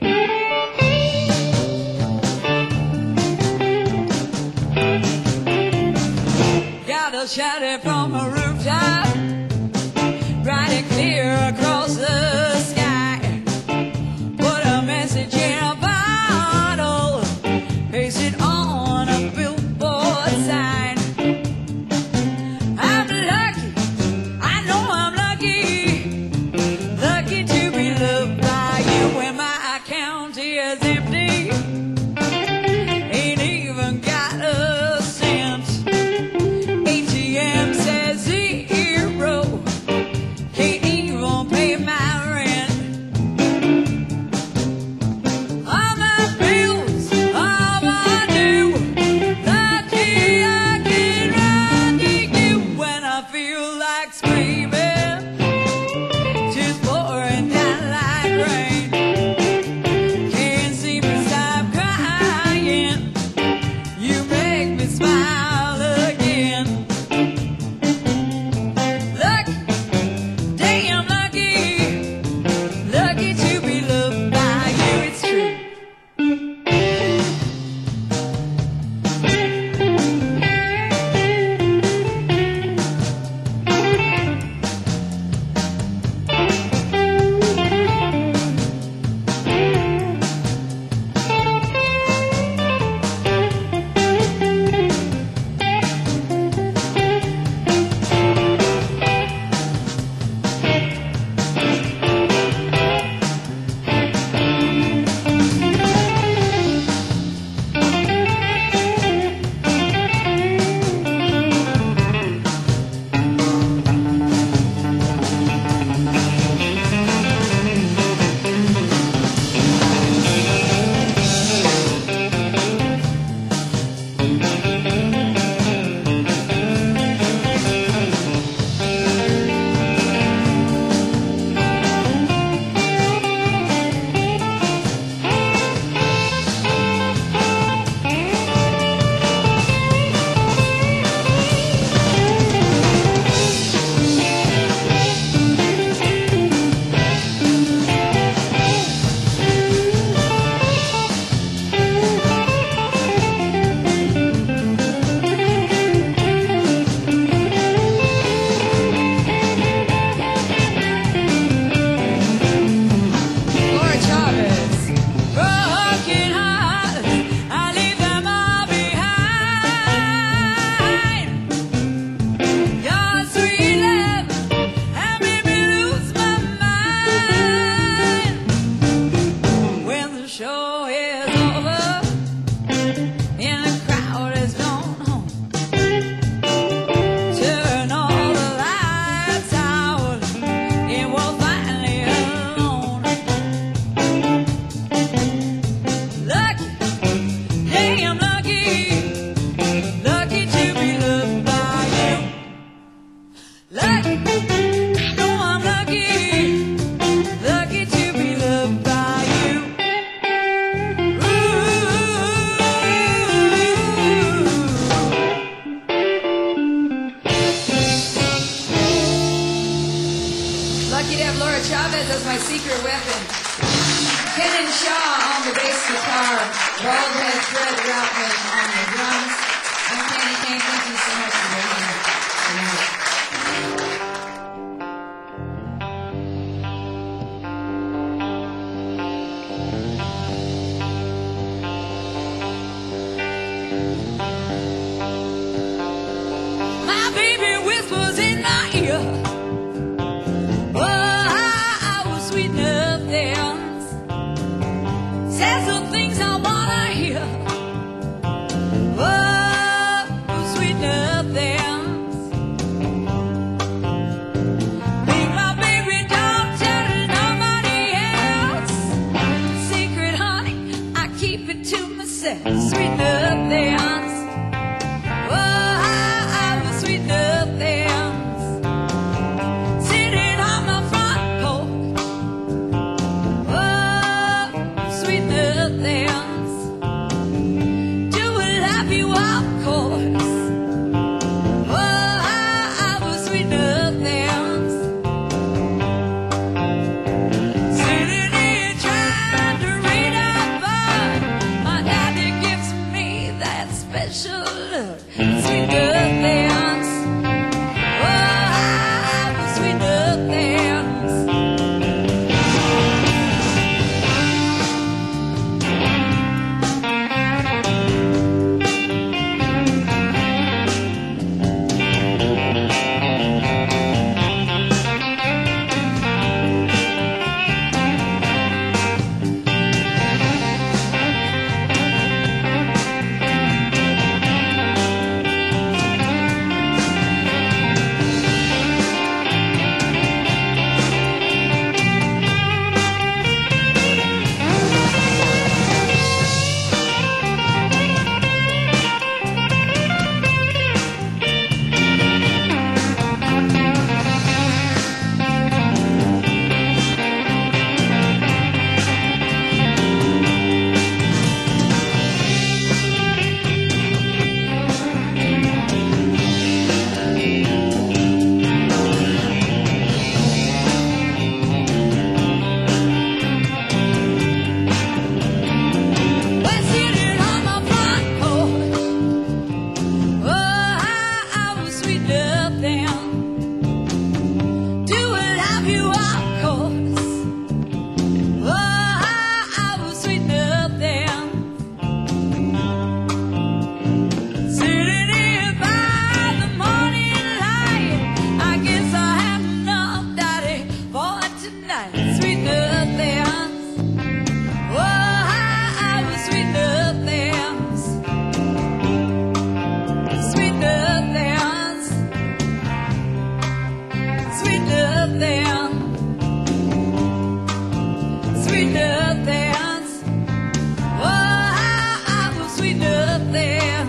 Shout it from a rooftop, bright and clear across the sky. Put a message in a bottle, paste it on a billboard sign. I'm lucky, I know I'm lucky, lucky to be loved by you when my account is empty. Ain't even got a cent. ATM says zero, can't even pay my rent. All my bills, all my due, lucky I can run to you when I feel like screaming, just pouring down like rain. Can't seem to stop crying, you make me smile again. Damn lucky, lucky to be loved by you, it's true. Laura Chavez, broken hearts, I leave them all behind. Your sweet love had made me lose my mind. When the show is over and the crowd has gone home, turn all the lights out and we're finally alone. Lucky, damn lucky, lucky to be loved by you. Lucky, no I'm lucky, lucky to be loved by you. Lucky to have Laura Chavez as my secret weapon. Kenan Shaw on the bass guitar, Baldhead Fred Routman on the drums. I'm Kenny Kane. Thank you so much for being here tonight. My baby whispers in my ear, oh, how sweet nothings. Says the things I wanna hear, oh, sweet nothings. Make my baby, don't tell nobody else. Secret honey, I keep it to myself. Sweet nothings. Oh, sweet nothings. Sitting on my front porch. Oh, sweet nothings. Do a happy walk course. Oh, sweet nothings. Sitting here trying to read sweet nothings. Oh, I was sweet nothings. Sweet nothings. Sweet nothings. Sweet nothings. Oh, I was sweet nothings.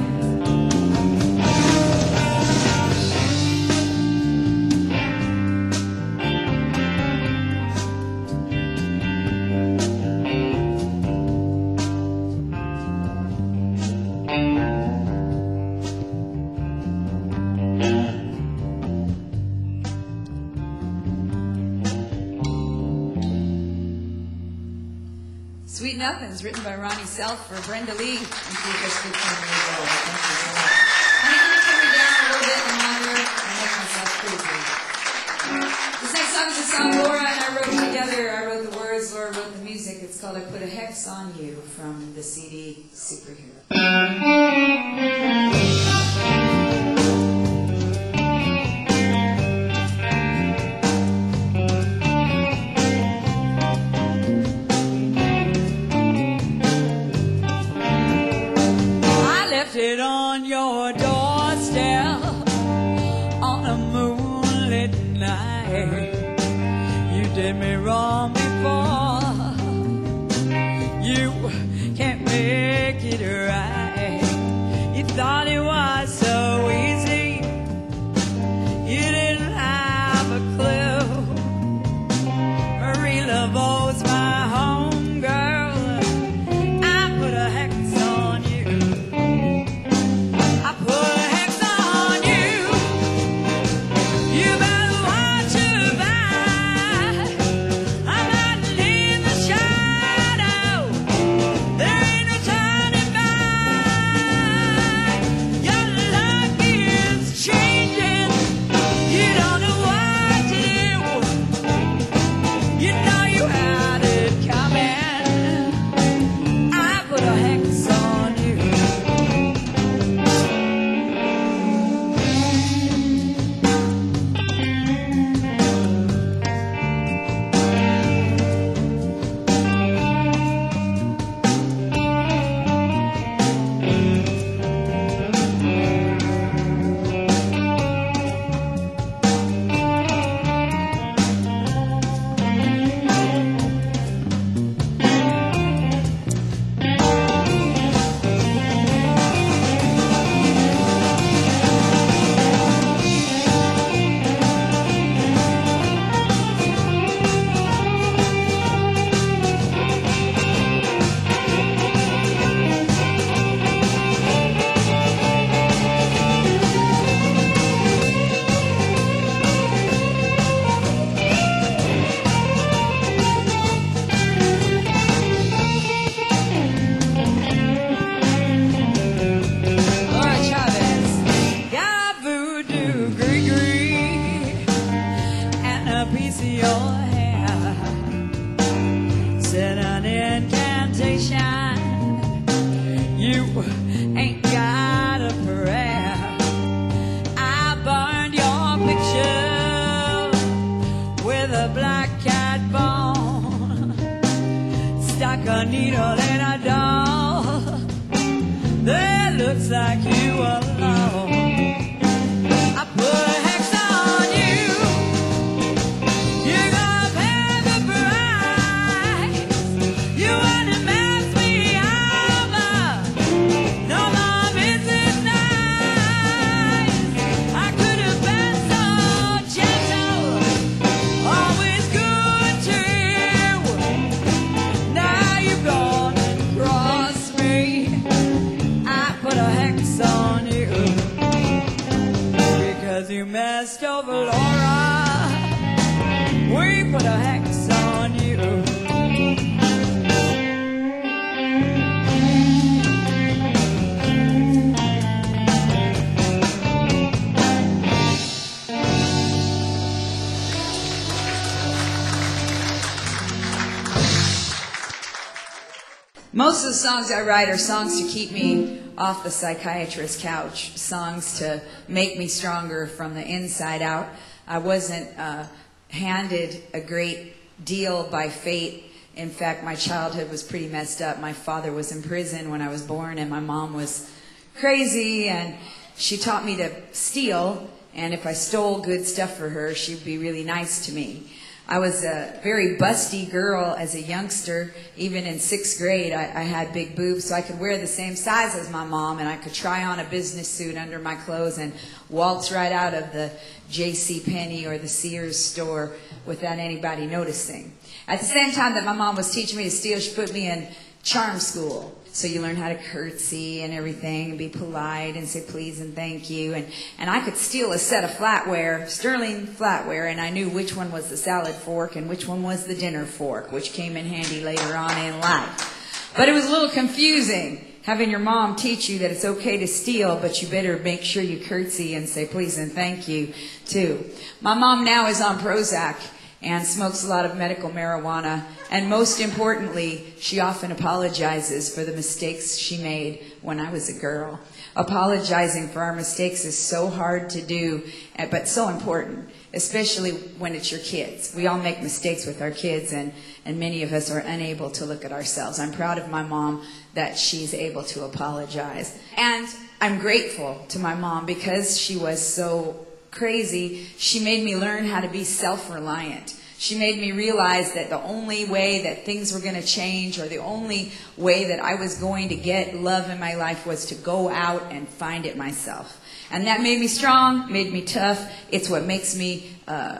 Sweet Nothings, written by Ronnie Self for Brenda Lee. Thank you for speaking to me. Thank you so much. Honey, can you turn me down a little bit in monitor? I make myself crazy. This next song is a song Laura and I wrote together. I wrote the words, Laura wrote the music. It's called I Put a Hex on You from the CD Superhero. It on your doorstep on a moonlit night. You did me wrong before. You can't make it right. You thought it was so easy. You didn't have a clue. Marie Laveau's my home girl. I put a hex on you. I put a hex on you. You better watch your back. I'm hiding in the shadow. There ain't no turning back. Your luck is changing. You don't know what to do. You know you had it coming. I put a hex on you. Laura Chavez, got voodoo Gregory and a piece of your hair. Said an incantation. You ain't got a prayer. I burned your picture with a black cat bone. Stuck a needle in a doll that looks like you alone. I put a hex on you. You're gonna pay the price. You wanna mess me over. No more business nights. I could have been so gentle, always good to you. Now you've gone and crossed me. I put a hex on you because you messed over Laura. We put a hex on you. Most of the songs I write are songs to keep me off the psychiatrist's couch, songs to make me stronger from the inside out. I wasn't handed a great deal by fate. In fact, my childhood was pretty messed up. My father was in prison when I was born, and my mom was crazy, and she taught me to steal, and if I stole good stuff for her, she'd be really nice to me. I was a very busty girl as a youngster. Even in 6th grade, I had big boobs, so I could wear the same size as my mom, and I could try on a business suit under my clothes and waltz right out of the J.C. Penney or the Sears store without anybody noticing. At the same time that my mom was teaching me to steal, she put me in charm school. So you learn how to curtsy and everything, and be polite and say please and thank you. And I could steal a set of flatware, sterling flatware, and I knew which one was the salad fork and which one was the dinner fork, which came in handy later on in life. But it was a little confusing having your mom teach you that it's okay to steal, but you better make sure you curtsy and say please and thank you too. My mom now is on Prozac and smokes a lot of medical marijuana, and most importantly, she often apologizes for the mistakes she made when I was a girl. Apologizing for our mistakes is so hard to do, but so important, especially when it's your kids. We all make mistakes with our kids, and many of us are unable to look at ourselves. I'm proud of my mom that she's able to apologize. And I'm grateful to my mom because she was so crazy. She made me learn how to be self-reliant. She made me realize that the only way that things were going to change, or the only way that I was going to get love in my life, was to go out and find it myself. And that made me strong, made me tough. It's what makes me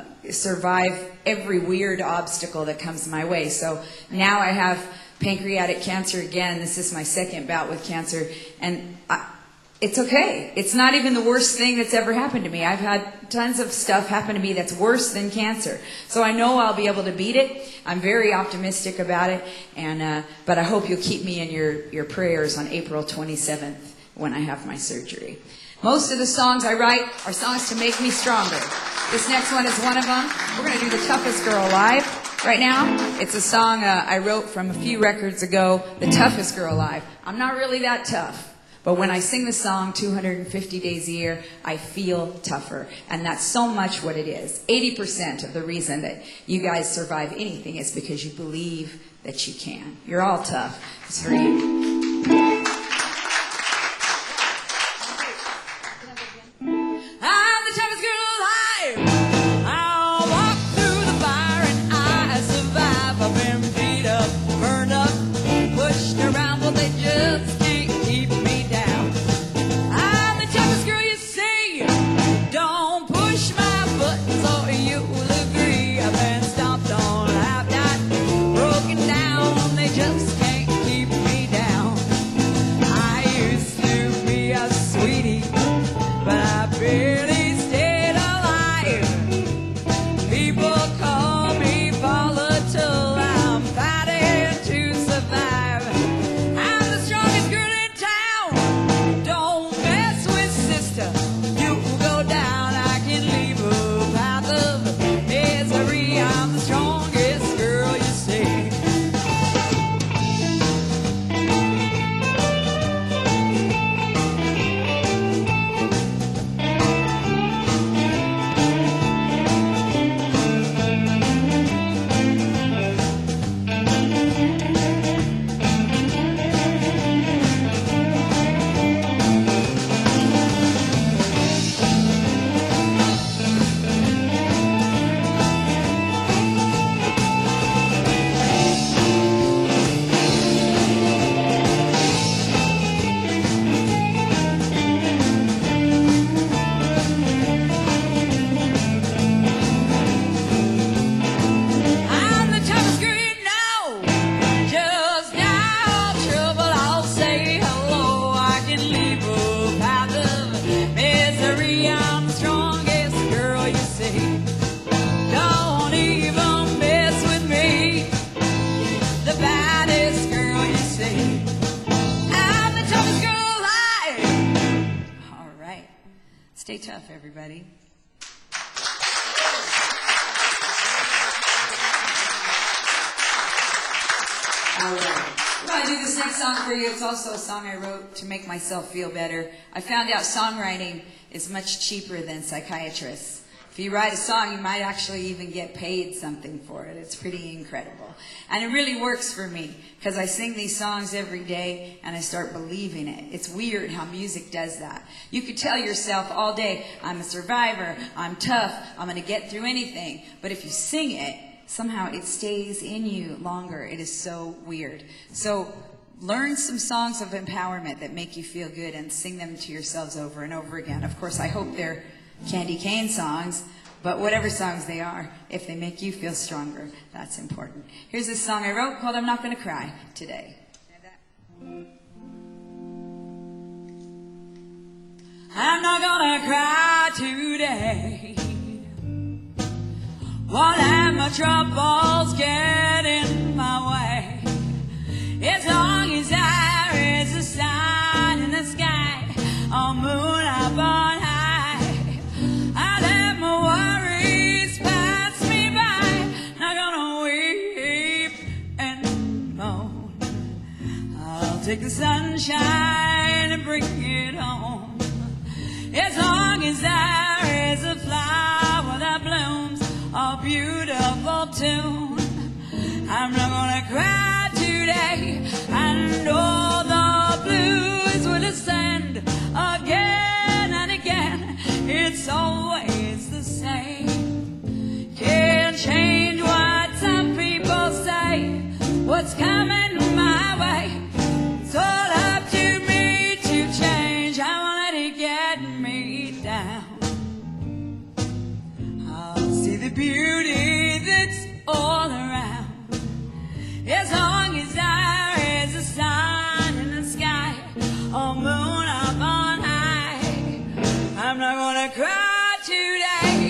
survive every weird obstacle that comes my way. So now I have pancreatic cancer again. This is my 2nd bout with cancer, and it's okay. It's not even the worst thing that's ever happened to me. I've had tons of stuff happen to me that's worse than cancer. So I know I'll be able to beat it. I'm very optimistic about it. But I hope you'll keep me in your prayers on April 27th when I have my surgery. Most of the songs I write are songs to make me stronger. This next one is one of them. We're going to do The Toughest Girl Alive right now. It's a song I wrote from a few records ago, The Toughest Girl Alive. I'm not really that tough. But when I sing the song 250 days a year, I feel tougher. And that's so much what it is. 80% of the reason that you guys survive anything is because you believe that you can. You're all tough. It's for you. I'm the toughest girl alive. I'll walk through the fire and I survive. I've been beat up, burned up, pushed around, but they just can't keep me down. I'm the toughest girl you see. Don't push my buttons or you'll agree. I've been stomped on, I've not broken down. They just can't keep me down. I used to be a sweetie, but I barely stayed alive. People call me volatile. I'm fighting to survive. I'm the strongest girl in town. Don't mess with sister, you will go down. I can leave a path of misery. I'm the strongest girl you see. I'm the toughest girl you know. Just now, trouble, I'll say hello. I can leave a path of misery. I'm the strongest girl you see. Don't even mess with me. The baddest girl you see. I'm the toughest girl alive. All right. Stay tough, everybody. All right. I'm going to do this next song for you. It's also a song I wrote to make myself feel better. I found out songwriting is much cheaper than psychiatrists. If you write a song, you might actually even get paid something for it. It's pretty incredible. And it really works for me because I sing these songs every day and I start believing it. It's weird how music does that. You could tell yourself all day, I'm a survivor, I'm tough, I'm going to get through anything. But if you sing it, somehow it stays in you longer. It is so weird. So learn some songs of empowerment that make you feel good and sing them to yourselves over and over again. Of course, I hope they're Candy Cane songs, but whatever songs they are, if they make you feel stronger, that's important. Here's a song I wrote called I'm Not Gonna Cry Today. I'm not gonna cry today. Won't let my troubles get in my way. As long as there is a sun in the sky, a moon up on high, I let my worries pass me by. Not gonna weep and moan. I'll take the sunshine and bring it home. As long as there is a flower that blooms a beautiful tune, I'm not gonna cry today. And all the blues will ascend again and again. It's always the same. Can't change what some people say. What's coming my way, it's all up to me to change. I won't let it get me down. I'll see the beauty that's all around. As long as there is a sun in the sky, a moon up on high, I'm not gonna cry today.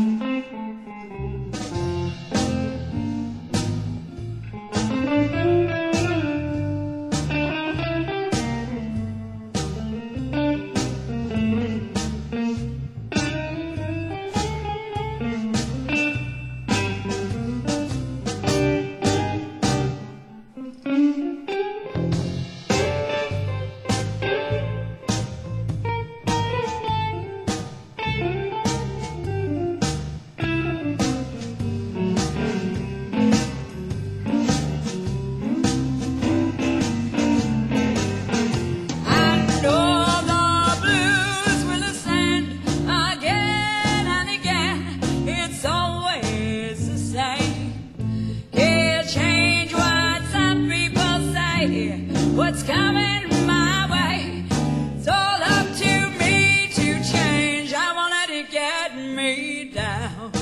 What's coming my way, it's all up to me to change. I won't let it get me down.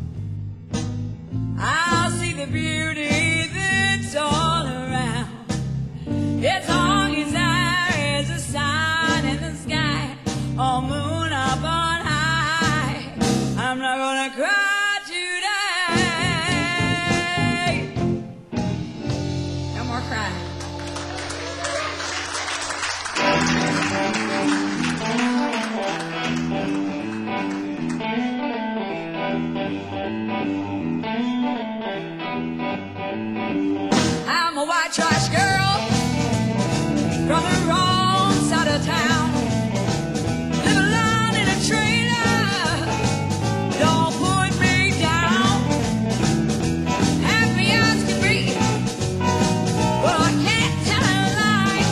I'll see the beauty that's all around. As long as there is a sun in the sky, a moon up on high, I'm not gonna cry today. No more crying. I'm a white trash girl from the wrong side of town. Live alone in a trailer, don't put me down. Happy as can be, well I can't tell a lie.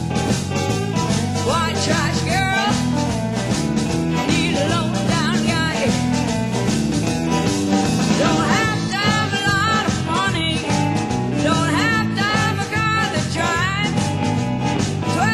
White trash girl, need a low down guy. Don't have to have a lot of money, don't have to have a car that drives 12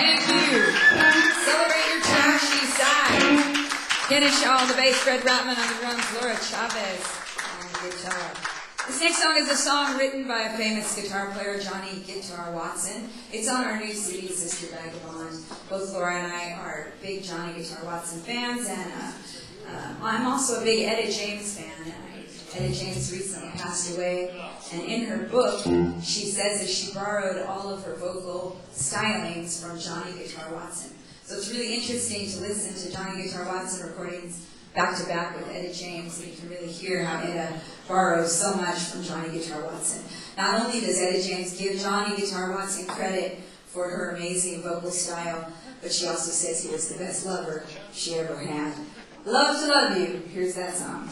Thank you. Celebrate your trashy side. Kenny Shaw on the bass, Fred Ratman on the drums, Laura Chavez on the guitar. This next song is a song written by a famous guitar player, Johnny Guitar Watson. It's on our new CD, Sister Vagabond. Both Laura and I are big Johnny Guitar Watson fans, and I'm also a big Etta James fan. Etta James recently passed away, and in her book, she says that she borrowed all of her vocal stylings from Johnny Guitar Watson. So it's really interesting to listen to Johnny Guitar Watson recordings back-to-back with Etta James, and you can really hear how Etta borrows so much from Johnny Guitar Watson. Not only does Etta James give Johnny Guitar Watson credit for her amazing vocal style, but she also says he was the best lover she ever had. Love to Love You. Here's that song.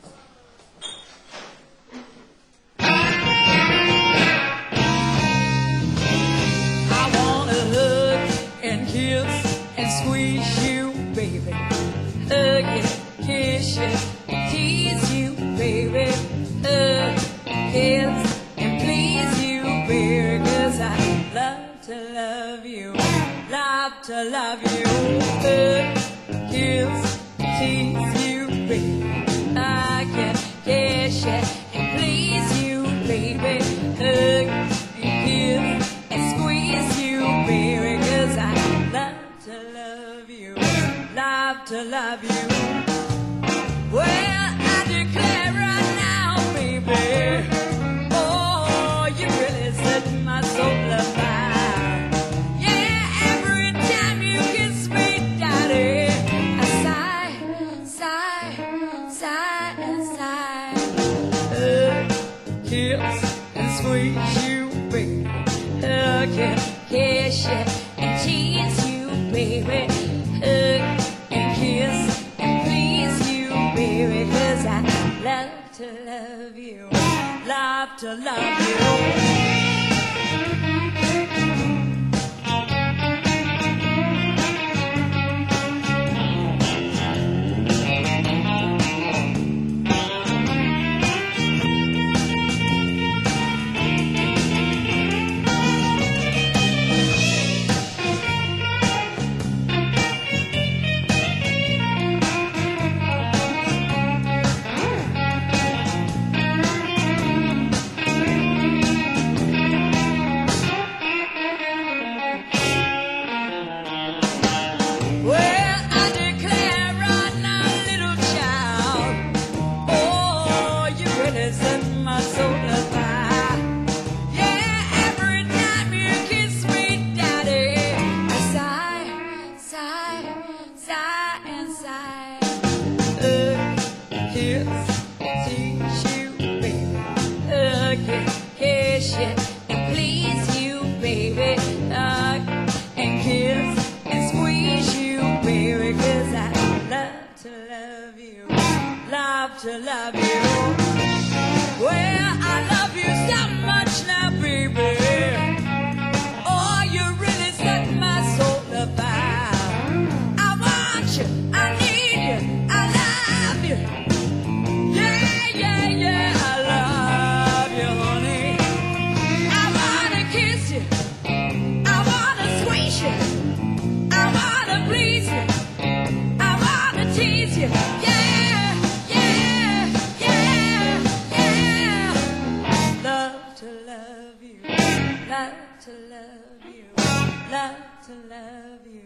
I wanna hug and kiss and squeeze you, baby. Hug you, kiss you, tease you, baby. Hug, kiss, and please you, baby. 'Cause I love to love you, love to love you. Hug, kiss, tease you, baby. I can kiss you and please you, baby. Hug and kiss and squeeze you, baby. 'Cause I love to love you, love to love you. Well, I declare right now, baby, oh, you really set my soul afire. Yeah, every time you kiss me, daddy, I sigh, sigh, sigh, and sigh. Kiss and squeeze you, baby. Hug and kiss you and tease you, baby. Hug and kiss and please you, baby. 'Cause I love to love you, love to love you. To love you. Well, I love you so much now, baby. Oh, you really set my soul afire. I want you, I need you, I love you. Yeah, yeah, yeah, I love you, honey. I wanna kiss you, I wanna squeeze you, I wanna please you, I wanna tease you. Yeah. Love to love you, love to love you.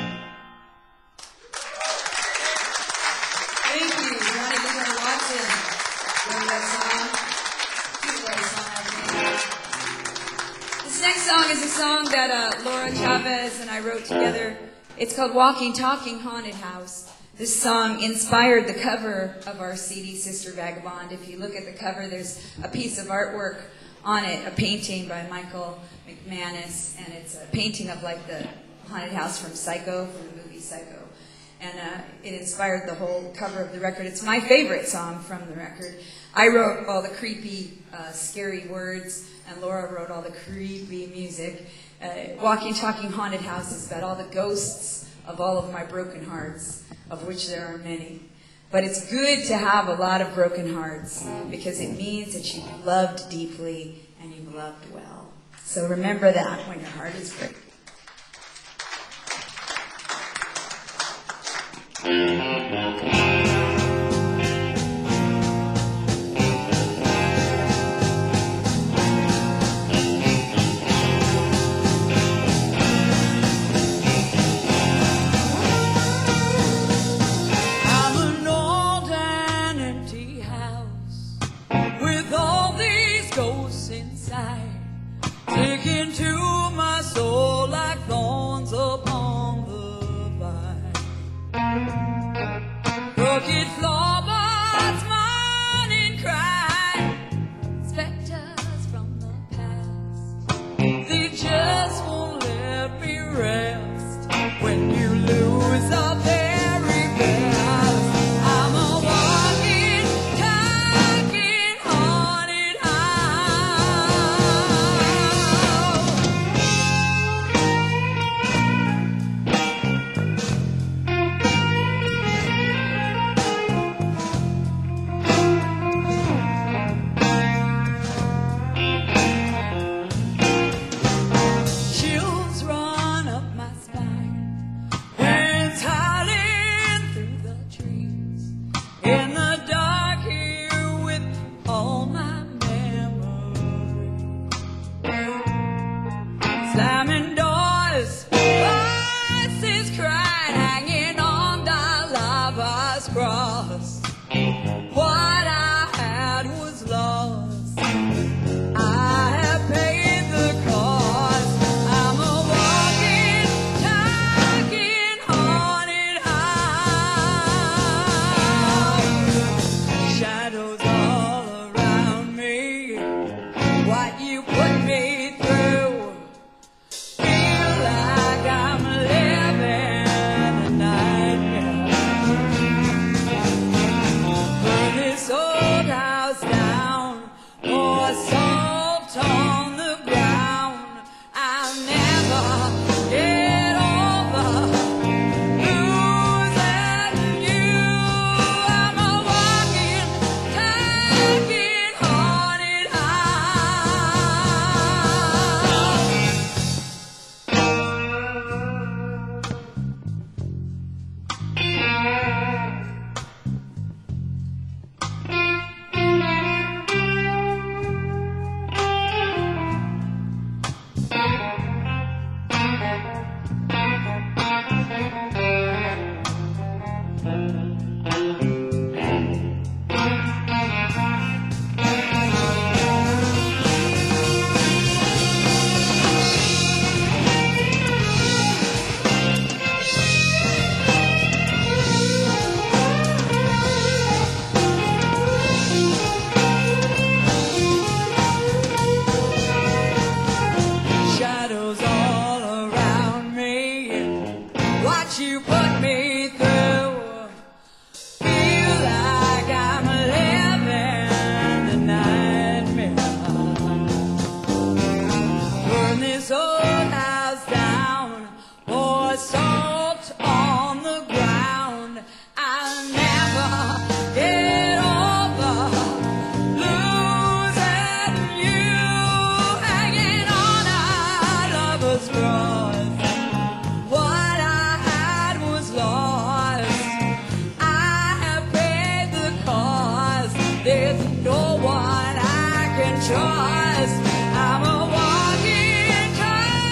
Thank you, Johnny Guitar Watson. Love that song. Great song, I think. This next song is a song that Laura Chavez and I wrote together. It's called Walking, Talking, Haunted House. This song inspired the cover of our CD, Sister Vagabond. If you look at the cover, there's a piece of artwork on it, a painting by Michael McManus, and it's a painting of like the haunted house from Psycho, from the movie Psycho. And it inspired the whole cover of the record. It's my favorite song from the record. I wrote all the creepy, scary words, and Laura wrote all the creepy music. Walking, Talking, Haunted House is about all the ghosts of all of my broken hearts, of which there are many. But it's good to have a lot of broken hearts because it means that you've loved deeply and you've loved well. So remember that when your heart is breaking. Sticking to my soul like thorns upon the vine. Crooked floorboards moan and cry, specters from the past. They just won't let me rest when you lose the very best. I'm a walking, talking, haunted chills run up my spine. Winds howling through the trees. In the dark here with all my memories. Slamming doors, voices cried, hanging on the lava's cross. What I had was lost. I have paid the cost. I'm a walking, talking, haunted house. Shadows all around me. What you put me through. Feel like I'm living a nightmare. Burn this old house down, pour salt on the ground. I'll never get over losing you. I'm a walking, talking, haunted shadows all around me. What you put me through. Feel like I'm living a nightmare. Burn this old house down, pour salt on the ground. I'll never get over losing you, hanging on our lover's cross. What I had was lost. I have paid the cost. There's no one I can trust. I'm a walking, talking,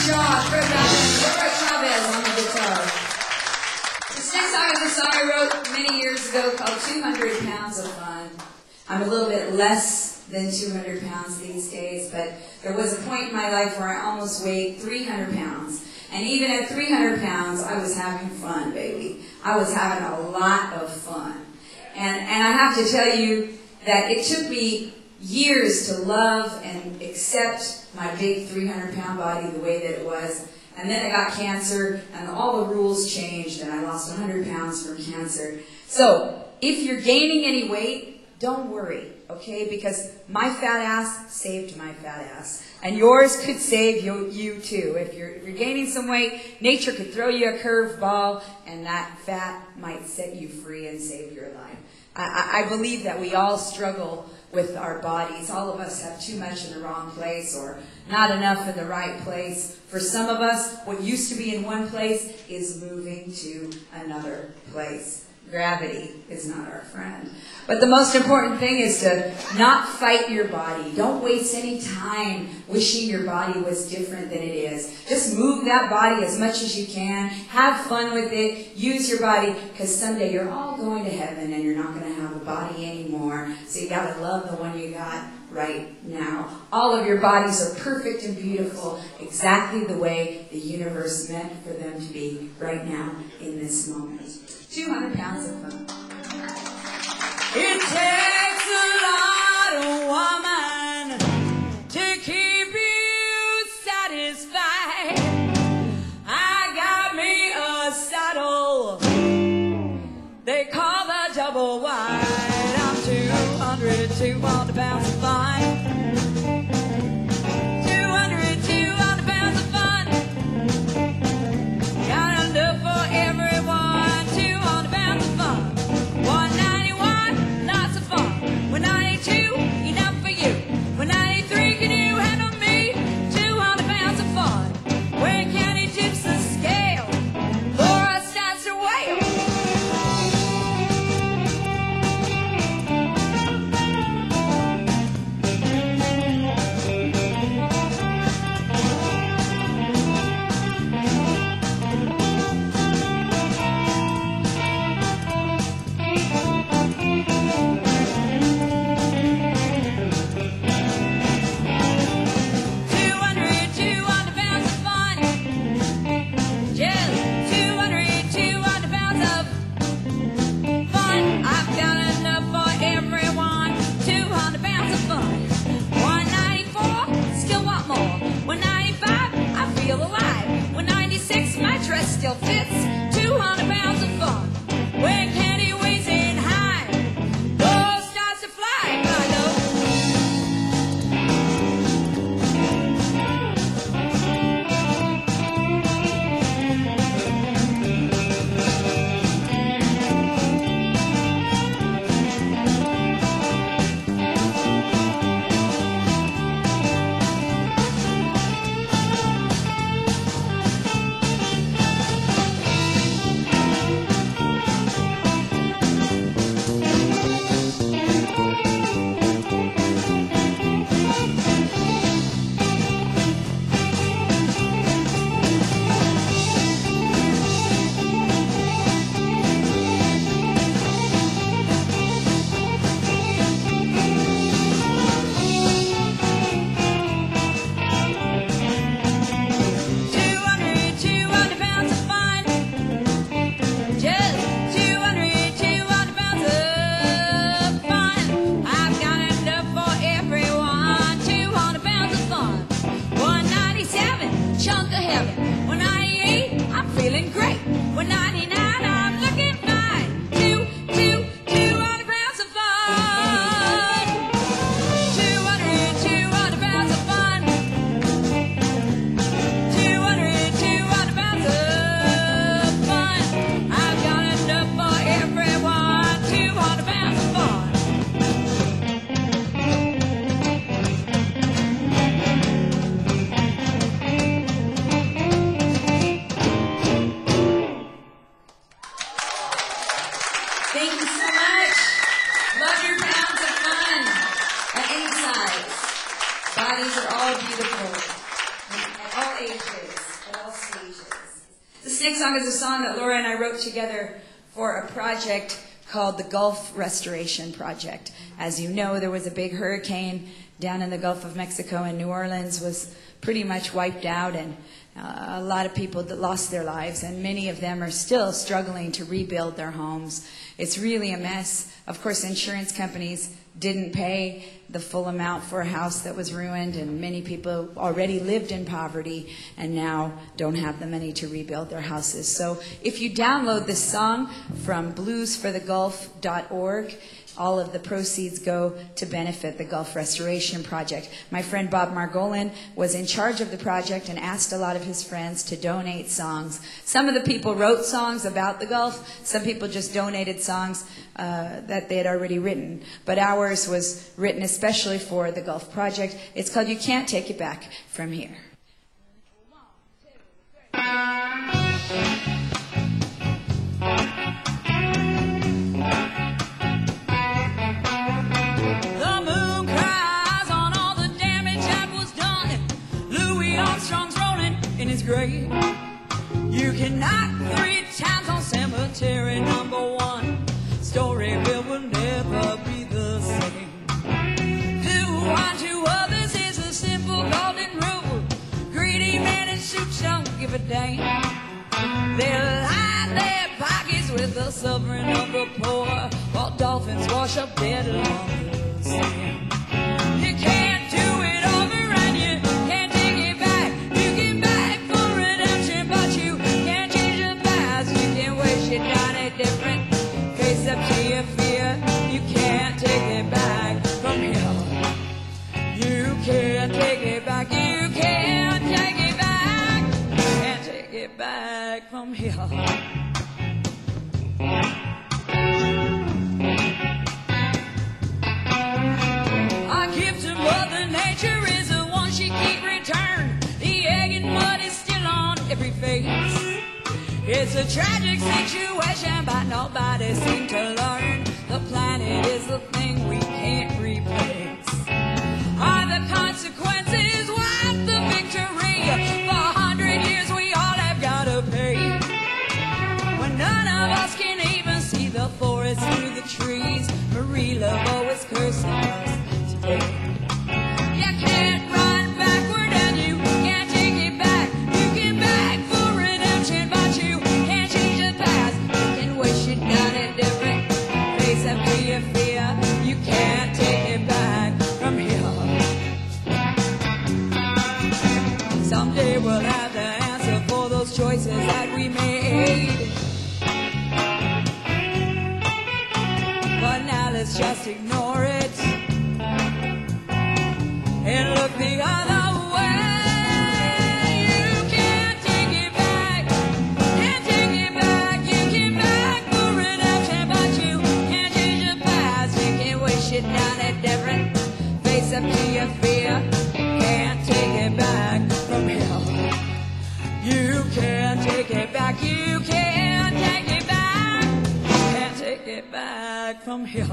Shaw, Fred Allen, Robert Chavez on the guitar. This next song is a song I wrote many years ago called 200 Pounds of Fun. I'm a little bit less than 200 pounds these days, but there was a point in my life where I almost weighed 300 pounds. And even at 300 pounds, I was having fun, baby. I was having a lot of fun. And I have to tell you that it took me years to love and accept my big 300-pound body the way that it was. And then I got cancer, and all the rules changed, and I lost 100 pounds from cancer. So, if you're gaining any weight, don't worry, okay? Because my fat ass saved my fat ass. And yours could save you too. If you're gaining some weight, nature could throw you a curveball, and that fat might set you free and save your life. I believe that we all struggle with our bodies. All of us have too much in the wrong place or not enough in the right place. For some of us, what used to be in one place is moving to another place. Gravity is not our friend. But the most important thing is to not fight your body. Don't waste any time wishing your body was different than it is. Just move that body as much as you can. Have fun with it. Use your body, because someday you're all going to heaven and you're not going to have a body anymore. So you got to love the one you got right now. All of your bodies are perfect and beautiful, exactly the way the universe meant for them to be right now in this moment. 200 pounds of fun. It takes a lot of woman to keep you satisfied. I got me a saddle they call the double wide. I'm 200 pounds of fun. 200 pounds of fun. Got enough for everyone. 200 pounds of fun. 191, lots of fun. 192, enough for you. 193, can you handle me? 200 pounds of fun. When Kenny tips the scale, Laura starts to wail. Still fits 200 pounds of fun. When Kenny weighs in high, gold starts to fly. I all stages. The Snake Song is a song that Laura and I wrote together for a project called the Gulf Restoration Project. As you know, there was a big hurricane down in the Gulf of Mexico, and New Orleans was pretty much wiped out, and a lot of people that lost their lives, and many of them are still struggling to rebuild their homes. It's really a mess. Of course, insurance companies didn't pay the full amount for a house that was ruined, and many people already lived in poverty and now don't have the money to rebuild their houses. So if you download this song from bluesforthegulf.org, all of the proceeds go to benefit the Gulf Restoration Project. My friend Bob Margolin was in charge of the project and asked a lot of his friends to donate songs. Some of the people wrote songs about the Gulf. Some people just donated songs that they had already written. But ours was written especially for the Gulf Project. It's called You Can't Take It Back From Here. Grave. You can knock 3 times on cemetery number 1. Storyville will never be the same. Do unto others is a simple golden rule. Greedy men in suits don't give a damn. They line their pockets with the suffering of the poor, while dolphins wash up dead along the sand. You can't do it over and you can't take it back. You can back for redemption, but you can't change the past. You can wish it down a different face up to your fear. You can't take it back from here. You can't take it back. You can't take it back. Can't take it back from here. It's a tragic situation, but nobody seems to learn. The planet is the thing we can't replace. Are the consequences worth the victory? For 100 years we all have got to pay. When none of us can even see the forest through the trees, Marie Laveau is cursing us today. You can't run backward and you can't take it back. You can beg for redemption, but you can't change the past. You can wish it down a different face after your fear. You can't take it back from here. Someday we'll have the answer for those choices that we made. But now let's just ignore it and look the other way. You can't take it back, can't take it back. You can beg for redemption, but you can't change the past. You can wish it down a different face up to your fear. Can't take it back from here. You can't take it back. You can't take it back. Can't take it back from here.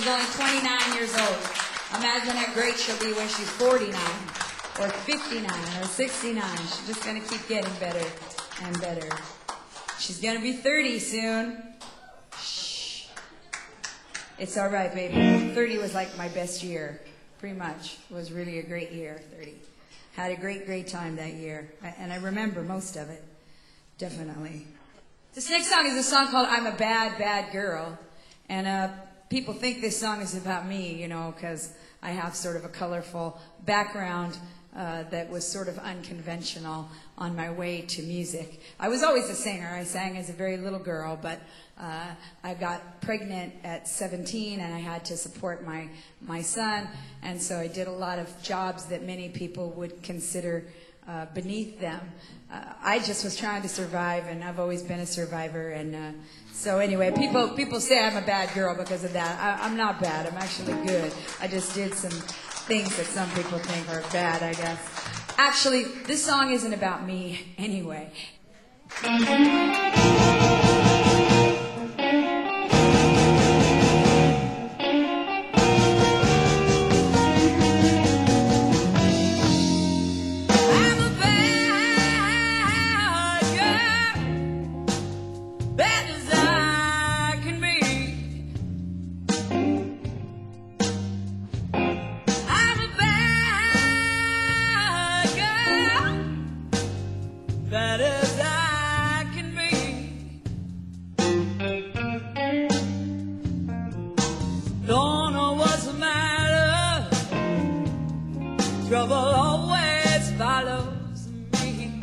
She's only 29 years old. Imagine how great she'll be when she's 49 or 59 or 69. She's just going to keep getting better and better. She's going to be 30 soon. Shh. It's all right, baby. 30 was like my best year, pretty much. It was really a great year, 30. Had a great, great time that year. And I remember most of it, definitely. This next song is a song called I'm a Bad, Bad Girl. And people think this song is about me, you know, because I have sort of a colorful background that was sort of unconventional on my way to music. I was always a singer. I sang as a very little girl, but I got pregnant at 17 and I had to support my son, and so I did a lot of jobs that many people would consider beneath them. I just was trying to survive, and I've always been a survivor, and so anyway, people say I'm a bad girl because of that. I'm not bad. I'm actually good. I just did some things that some people think are bad, I guess. Actually, this song isn't about me anyway. Bad as I can be. Don't know what's the matter. Trouble always follows me.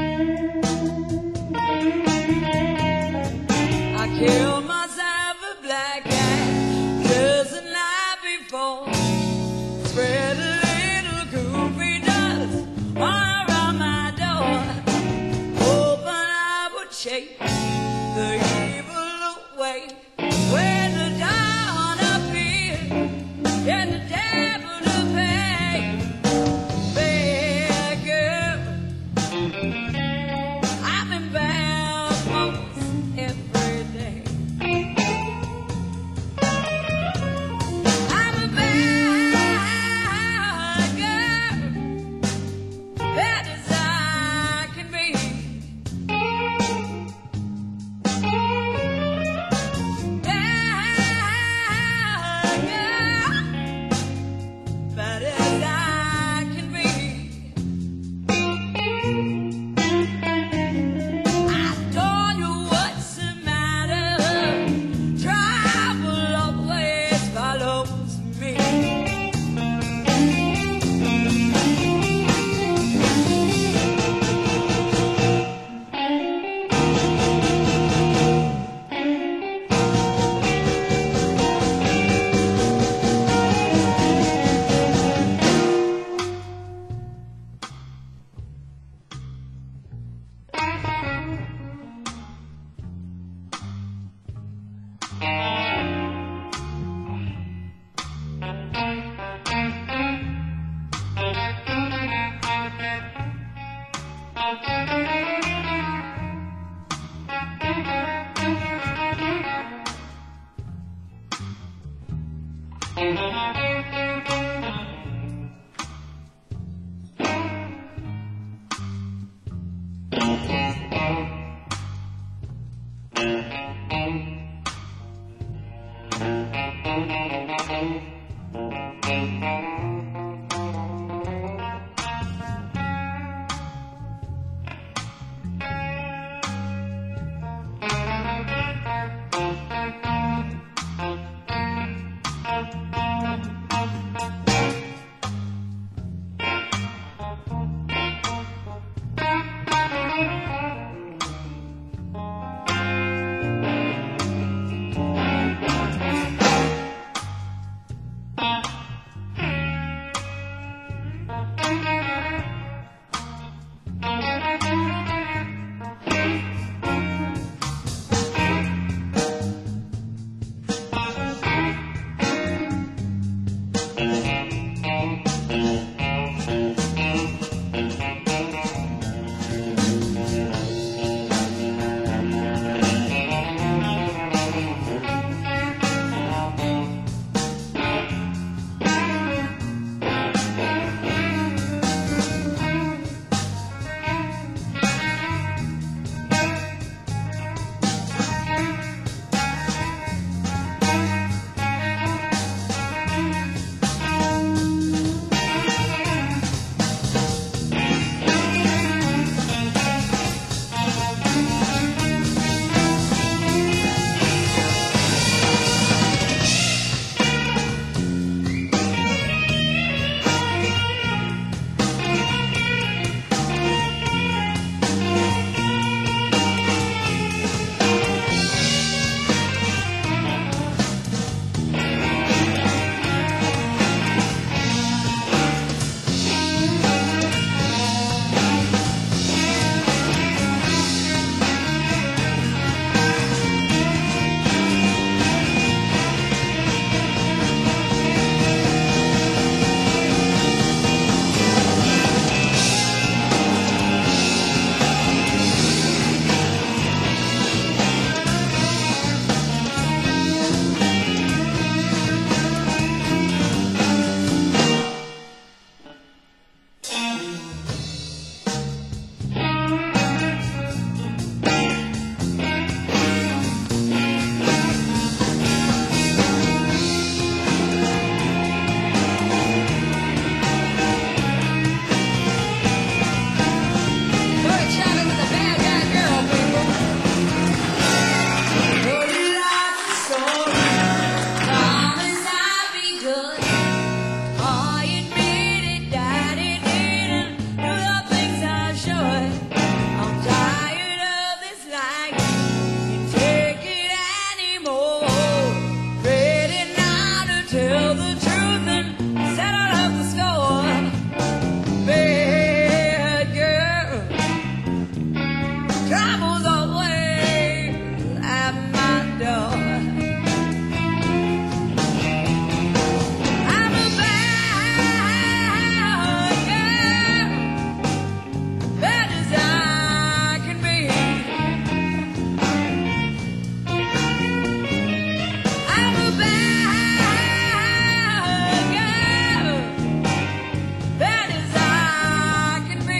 I killed myself a black cat just the night before. Spread a little goofy dust all around my door. Shake the evil away when the dawn appears and the devil to pay. Bad girl, I'm in bad most every day. I'm a bad girl, bad as I can be. trouble's always at my door. I'm a bad girl, bad as I can be. I'm a bad girl, bad as I can be.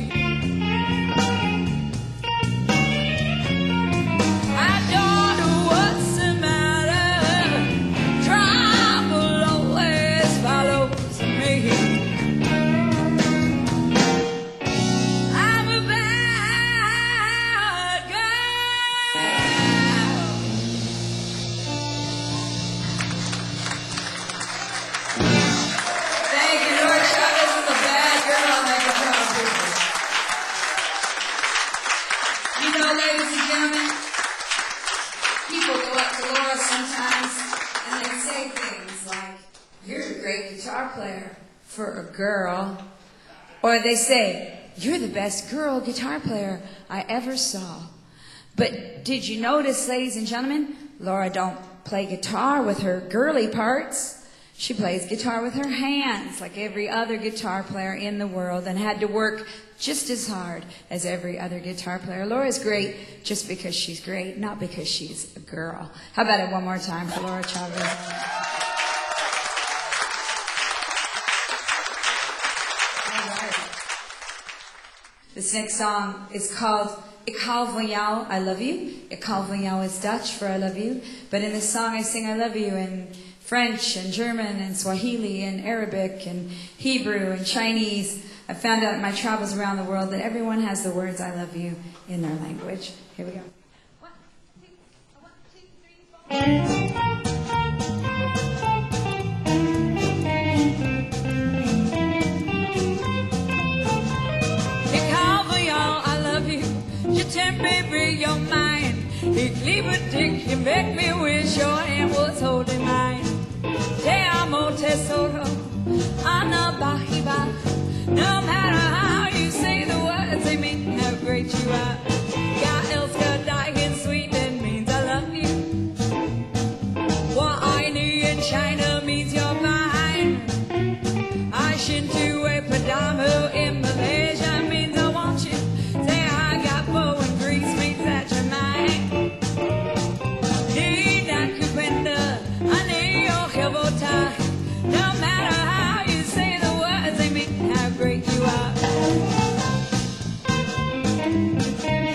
I don't know what's the matter. Trouble always follows me. I'm a bad girl. Thank you, Laura Chavez is a bad girl on that guitar, people. You know, ladies and gentlemen, people go up to Laura sometimes and they say things like, "You're a great guitar player for a girl." Or they say, "You're the best girl guitar player I ever saw." But did you notice, ladies and gentlemen, Laura don't play guitar with her girly parts. She plays guitar with her hands like every other guitar player in the world and had to work just as hard as every other guitar player. Laura's great just because she's great, not because she's a girl. How about it one more time for Laura Chavez? All right. This next song is called Ik hou van jou, I love you. Ik hou van jou is Dutch for I love you. But in this song I sing I love you in French and German and Swahili and Arabic and Hebrew and Chinese. I found out in my travels around the world that everyone has the words I love you in their language. Here we go. 1, 2, 3, 4. Ik hou van jou, I love you. Je turn baby, you're mine. Ik liebe dich, you make me wish your hand was holding mine. Te amo, tesoro, Anna Bahiba. No matter how you say the words, they mean how great you are. Ja, älskar dig in Sweden means I love you. Wa aini in China means you're mine. Ashintu e Padamo in Malaysia means I want you. Say I got Bo in Greece means that you're mine. Nina Kupenda, Aneo Hevota. No matter how you say the words, they mean how great you are.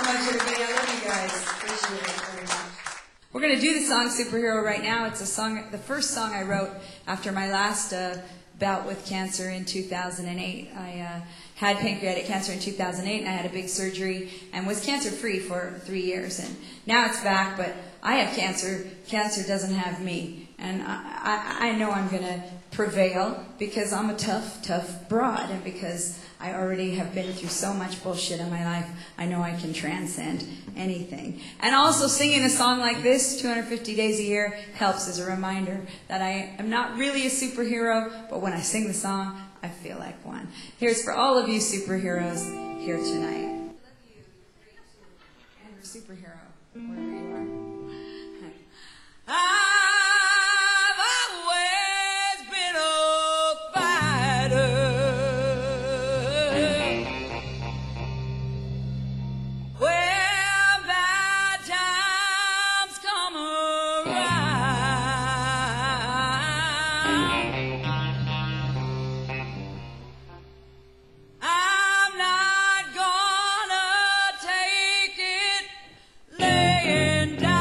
much, everybody. I love you guys. Appreciate it very much. We're going to do the song Superhero right now. It's a song, the first song I wrote after my last bout with cancer in 2008. I had pancreatic cancer in 2008, and I had a big surgery and was cancer-free for 3 years. And now it's back, but I have cancer. Cancer doesn't have me. And I know I'm going to prevail because I'm a tough, tough broad, and because I already have been through so much bullshit in my life, I know I can transcend anything. And also singing a song like this, 250 days a year, helps as a reminder that I am not really a superhero, but when I sing the song, I feel like one. Here's for all of you superheroes here tonight. I love you, great too, and we're superhero, wherever you are. I've always been a fighter. When bad times come around, I'm not gonna take it laying down.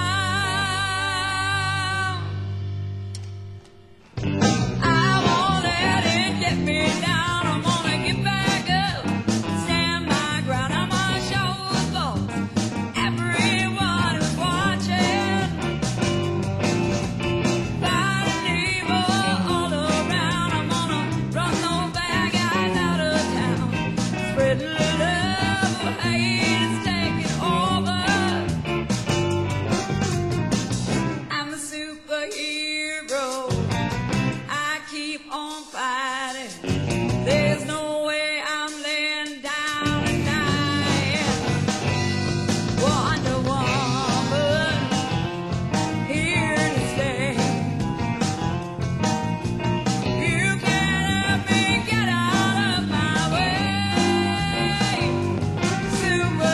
I won't let it get me down. I'm gonna get back up, stand my ground. I'm gonna show folks, everyone who's watching, fighting evil all around. I'm gonna run those bad guys out of town, spreading love, hate is taking over. I'm a superhero. I keep on fighting. There's no way I'm laying down and dying. Wonder Woman, here to stay. You can't let me get out of my way. Superhero.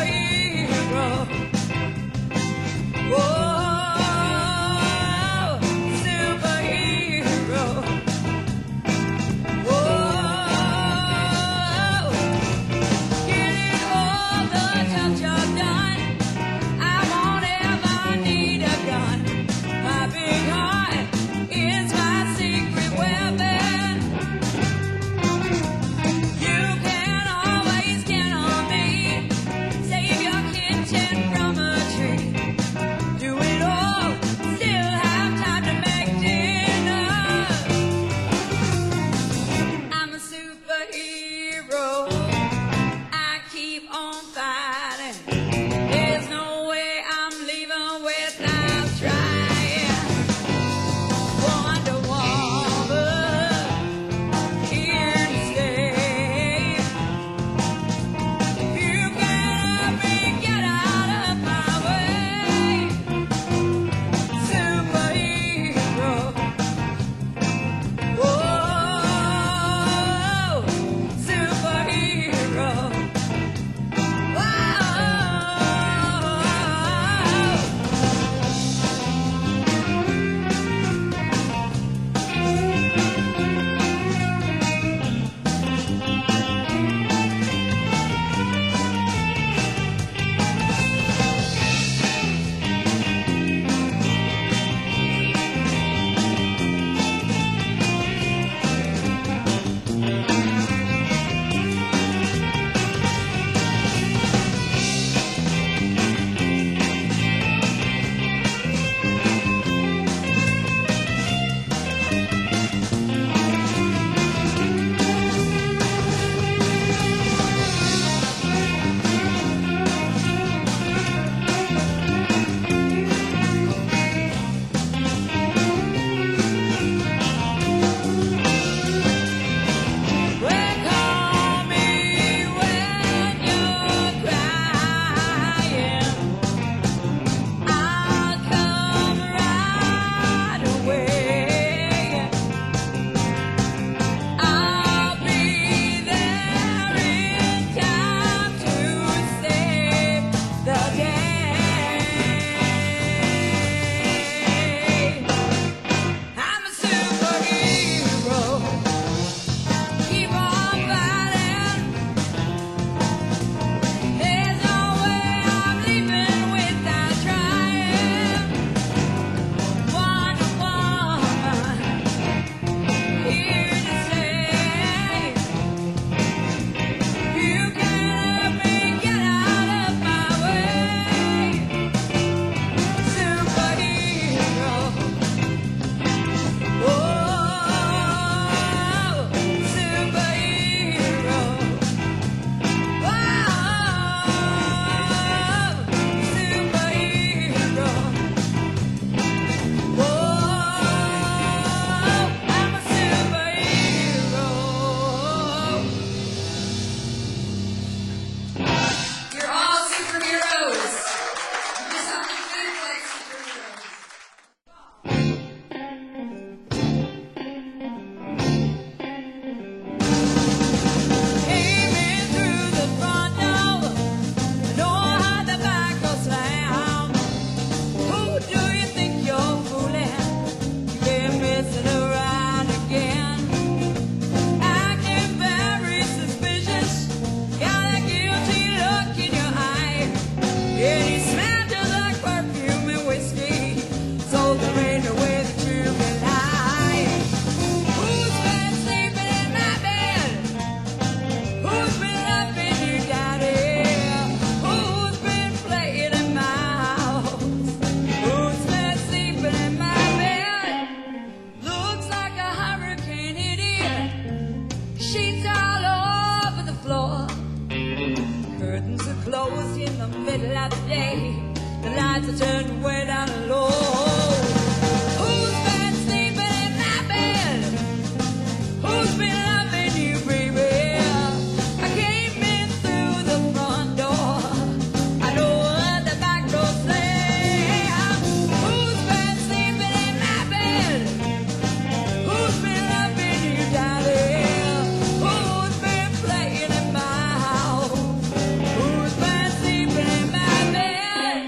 closed in the middle of the day. The lights are turned way down low. Who's been sleeping in my bed? Who's been loving you, baby? I came in through the front door. I know what the back door says. Who's been sleeping in my bed? Who's been loving you, darling? Who's been playing in my house? Who's been sleeping in my bed?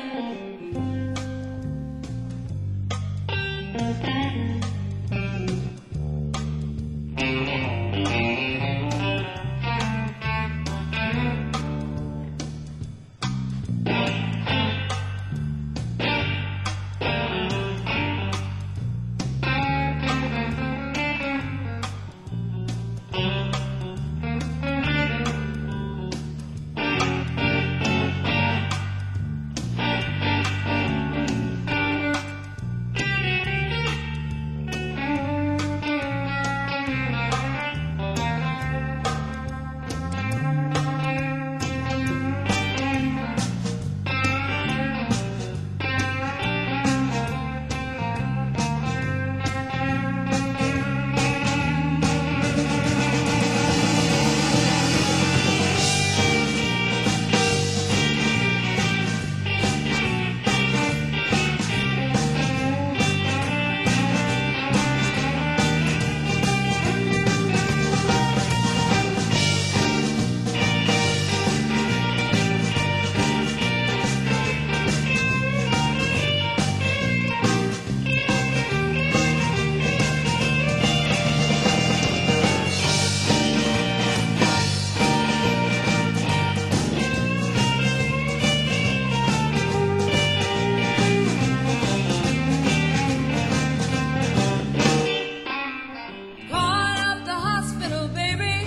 Call up the hospital, baby.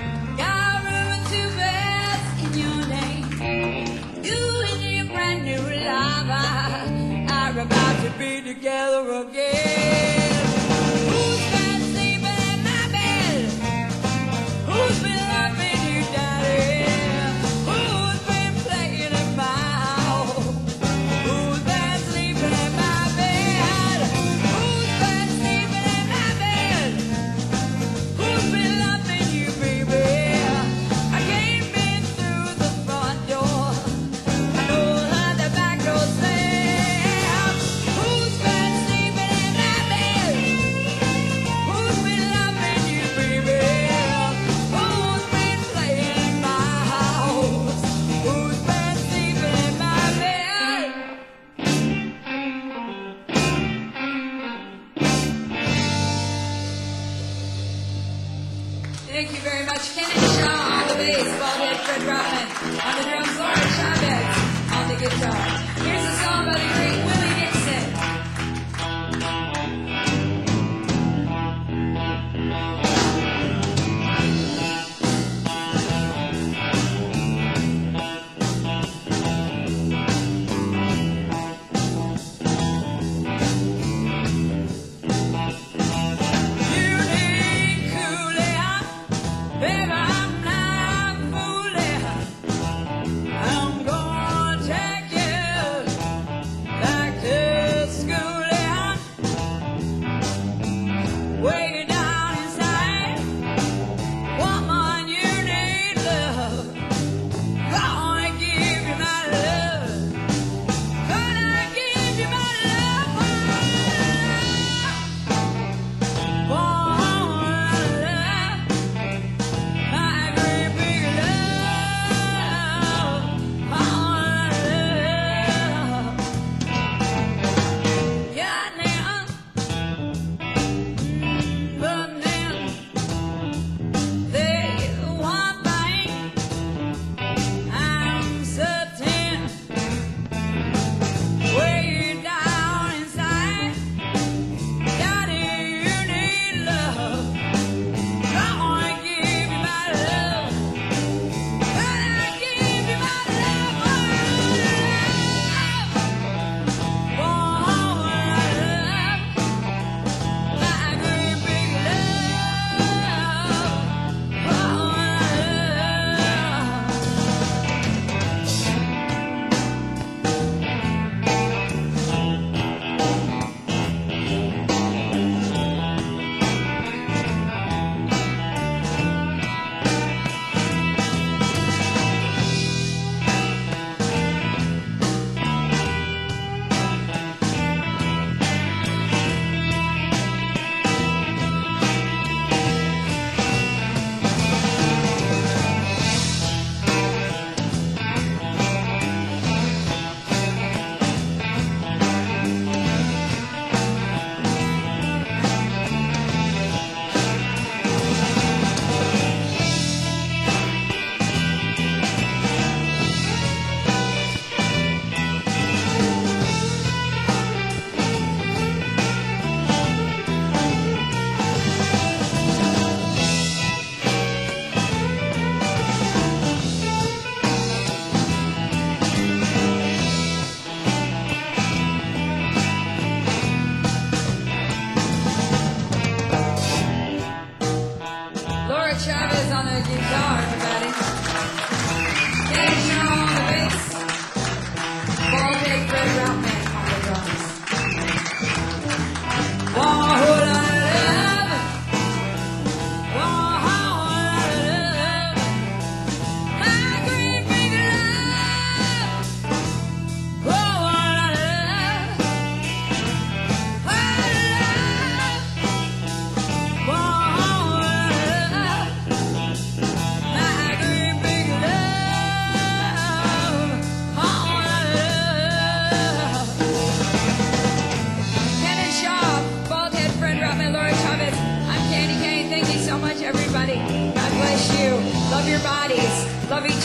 Got room and 2 beds in your name. You and your brand new lover are about to be together again. Who's been sleeping in my bed? Who's been loving you, darling? Who's been playing in my house? Who's been sleeping in my bed? Who's been sleeping in my bed? Who's been loving you, baby? I came in through the front door. I know how the back door says. Who's been sleeping in my bed?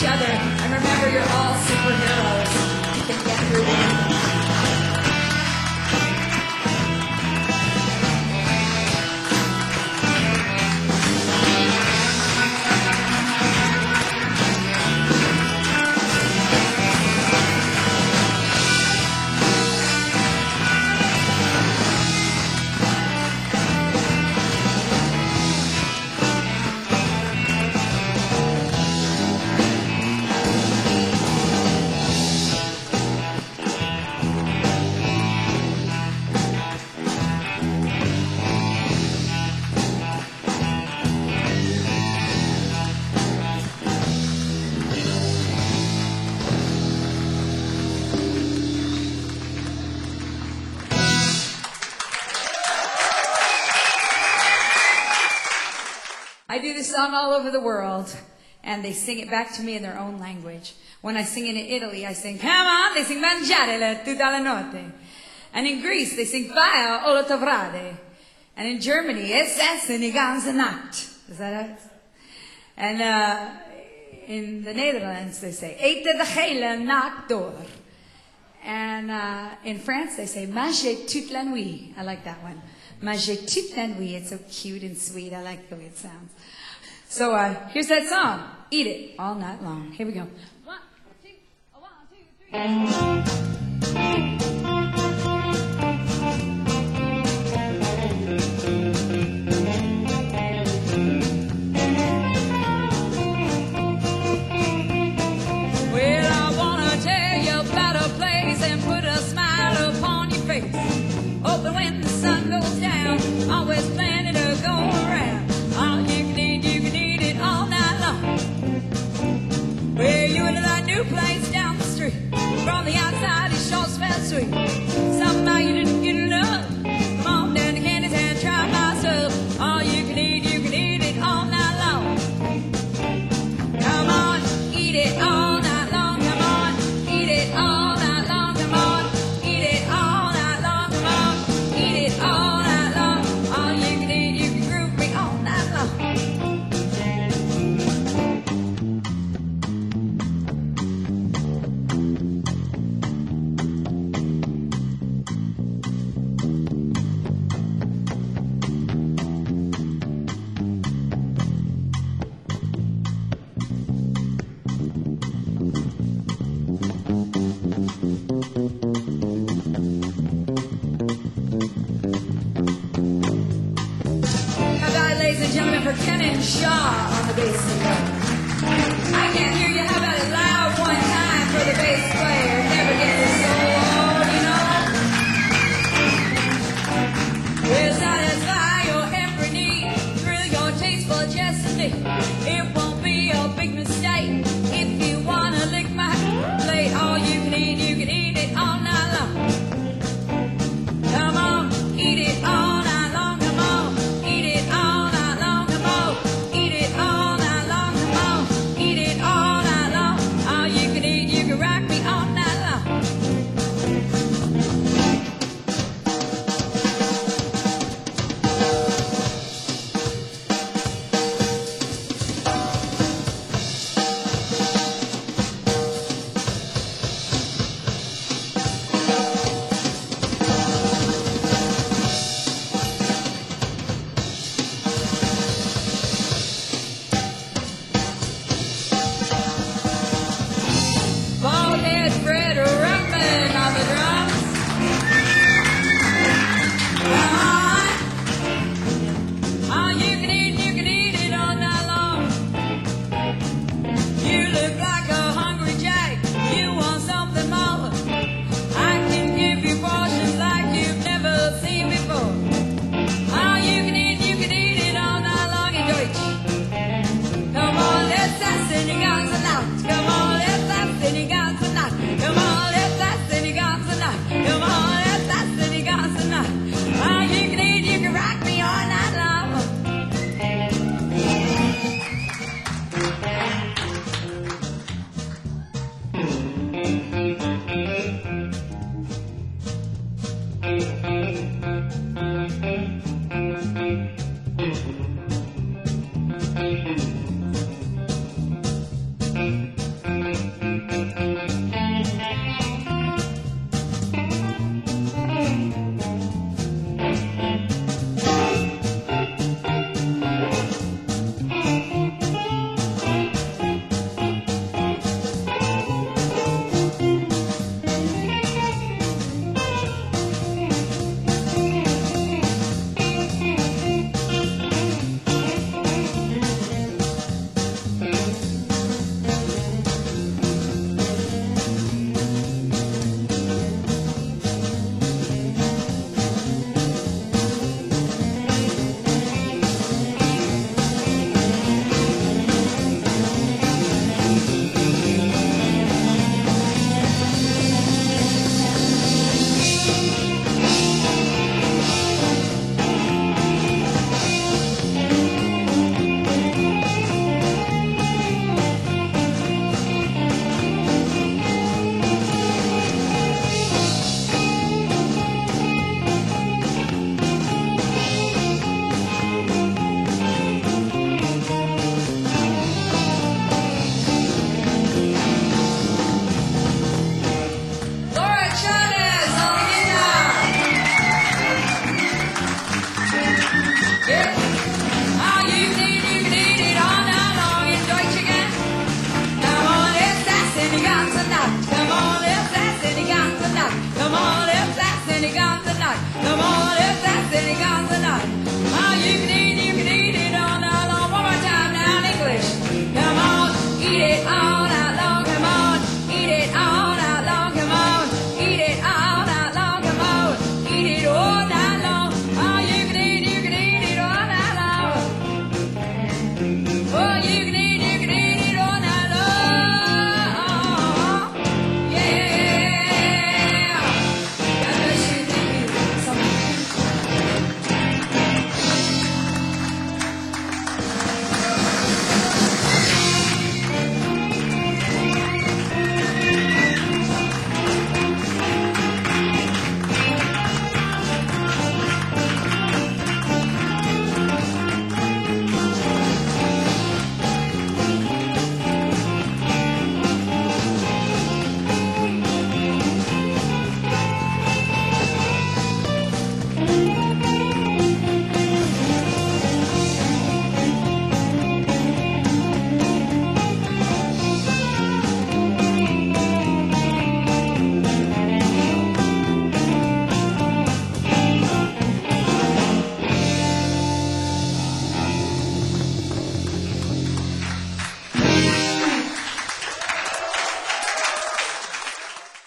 each other, and remember you're all superheroes. You can get through anything. I do this song all over the world, and they sing it back to me in their own language. When I sing it in Italy, I sing, come on, they sing mangiare tutta la notte. And in Greece, they sing fire o lo tovrade. And in Germany, es essen die ganze Nacht. Is that it? And in the Netherlands, they say, ete de hele nacht door. And in France, they say, manger toute la nuit. I like that one. Manger toute la nuit. It's so cute and sweet. I like the way it sounds. So here's that song. Eat it all night long. Here we go. 1, 2, 1, 2, 3. Open when the sun goes down, always planning to go around. All you can eat it all night long. Well, you into that new place down the street. From the outside, it sure smells sweet. Somehow you didn't get enough. Come on down to Candy's and try my stuff. All you can eat it all night long. Come on, eat it all night long. Come on, eat it all night long. Come on, eat it all night long. Come on, eat it all night long. All you can eat, you can groove me all night long. For Ken and Shaw on the bass player. I can't hear you. How about it loud one time for the bass player? Never gets it so loud, you know. We'll satisfy your every need, thrill your tasteful destiny. It won't be a big mistake if you wanna lick my plate. All you can eat it all night long. Come on, eat it all night long. Come on, eat it all night long. Eat it all night long, come on. Eat it all night long. All you can eat, you can rock me all night long. Bald-head Fred rumbling on the drums. Come on. All you can eat it all night long. You look like a hungry jack. You want something more. I can give you portions like you've never seen before. All you can eat it all night long in Deutsch. Come on, let's dance in the ganze Nacht. Come